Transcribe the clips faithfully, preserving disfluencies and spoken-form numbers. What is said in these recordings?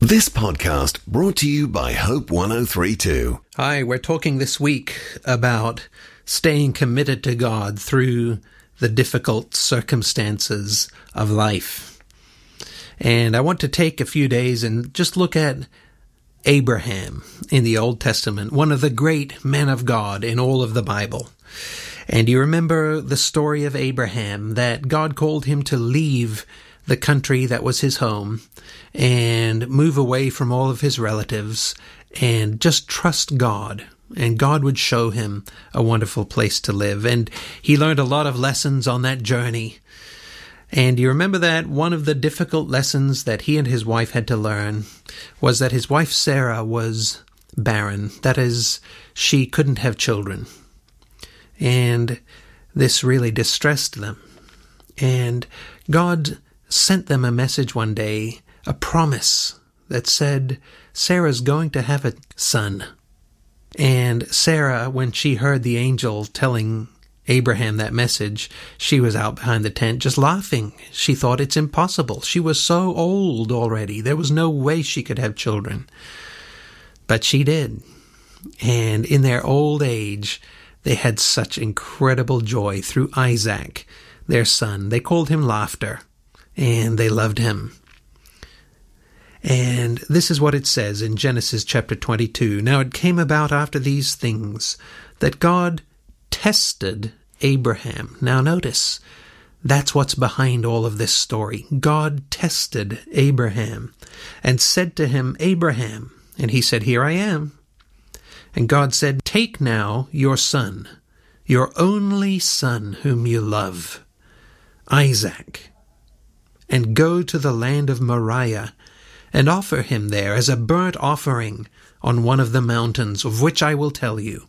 This podcast brought to you by Hope one oh three point two. Hi, we're talking this week about staying committed to God through the difficult circumstances of life. And I want to take a few days and just look at Abraham in the Old Testament, one of the great men of God in all of the Bible. And you remember the story of Abraham, that God called him to leave the country that was his home and move away from all of his relatives and just trust God, and God would show him a wonderful place to live. And he learned a lot of lessons on that journey. And you remember that one of the difficult lessons that he and his wife had to learn was that his wife Sarah was barren. That is, she couldn't have children. And this really distressed them. And God sent them a message one day, a promise that said, Sarah's going to have a son. And Sarah, when she heard the angel telling Abraham that message, she was out behind the tent just laughing. She thought it's impossible. She was so old already. There was no way she could have children. But she did. And in their old age, they had such incredible joy through Isaac, their son. They called him Laughter, and they loved him. And this is what it says in Genesis chapter twenty-two. Now it came about after these things that God tested Abraham. Now notice, that's what's behind all of this story. God tested Abraham and said to him, Abraham. And he said, Here I am. And God said, Take now your son, your only son whom you love, Isaac, and go to the land of Moriah, and offer him there as a burnt offering on one of the mountains, of which I will tell you.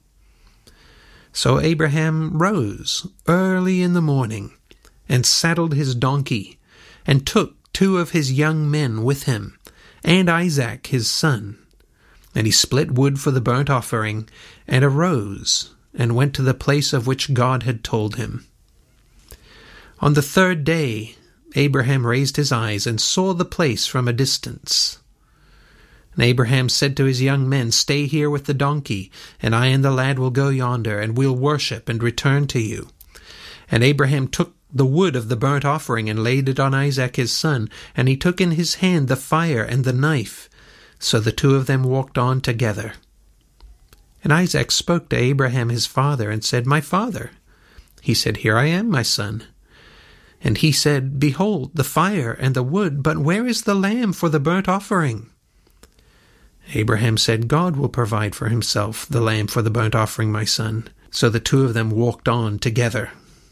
So Abraham rose early in the morning, and saddled his donkey, and took two of his young men with him, and Isaac his son. And he split wood for the burnt offering, and arose, and went to the place of which God had told him. On the third day Abraham raised his eyes and saw the place from a distance. And Abraham said to his young men, Stay here with the donkey, and I and the lad will go yonder, and we'll worship and return to you. And Abraham took the wood of the burnt offering and laid it on Isaac his son, and he took in his hand the fire and the knife. So the two of them walked on together. And Isaac spoke to Abraham his father, and said, My father. He said, Here I am, my son. And he said, Behold, the fire and the wood, but where is the lamb for the burnt offering? Abraham said, God will provide for himself the lamb for the burnt offering, my son. So the two of them walked on together.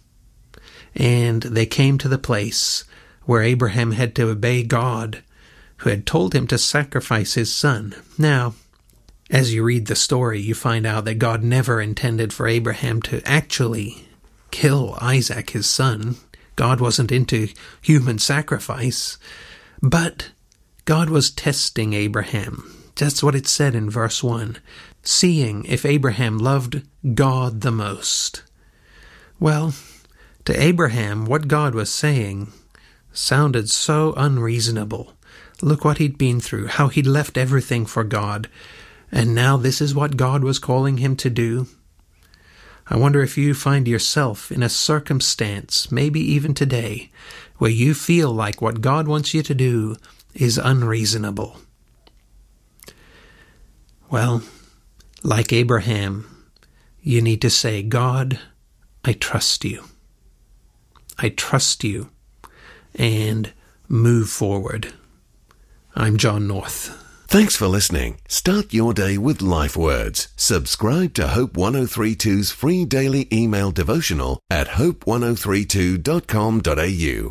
And they came to the place where Abraham had to obey God, who had told him to sacrifice his son. Now, as you read the story, you find out that God never intended for Abraham to actually kill Isaac, his son. God wasn't into human sacrifice, but God was testing Abraham. That's what it said in verse one, seeing if Abraham loved God the most. Well, to Abraham, what God was saying sounded so unreasonable. Look what he'd been through, how he'd left everything for God, and now this is what God was calling him to do. I wonder if you find yourself in a circumstance, maybe even today, where you feel like what God wants you to do is unreasonable. Well, like Abraham, you need to say, God, I trust you. I trust you, and move forward. I'm John North. Thanks for listening. Start your day with Life Words. Subscribe to Hope one oh three point two's free daily email devotional at hope one oh three two dot com dot a u.